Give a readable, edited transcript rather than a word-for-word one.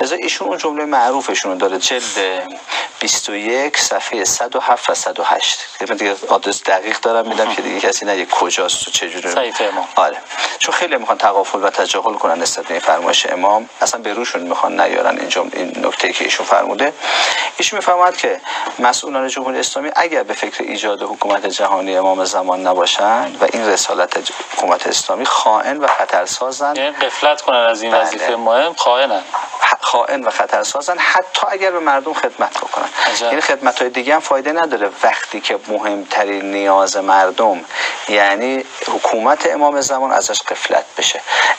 لذا ایشون اون جمله معروفشون رو داره، جلد 21 صفحه 107 و 108. من دیگه آدرس دقیق دارم میدم که دیگه کسی نگه کجاست و چجوری. صحیفه امام. آره، چون خیلی میخوان تغافل و تجاهل کنن نسبت به این فرمایش امام، اصلا به روشون میخوان نیارن این نکته که ایشون فرموده. ایشون میفرماد که مسئولان جمهوری اسلامی اگر به فکر ایجاد حکومت جهانی امام زمان نباشند و این رسالت حکومت اسلامی، خائن و خطرسازند. یعنی غفلت کنن از این وظیفه مهم، خائن و خطرسازن، حتی اگر به مردم خدمت بکنن. یعنی خدمت‌های دیگه هم فایده نداره وقتی که مهمترین نیاز مردم یعنی حکومت امام زمان ازش غفلت بشه.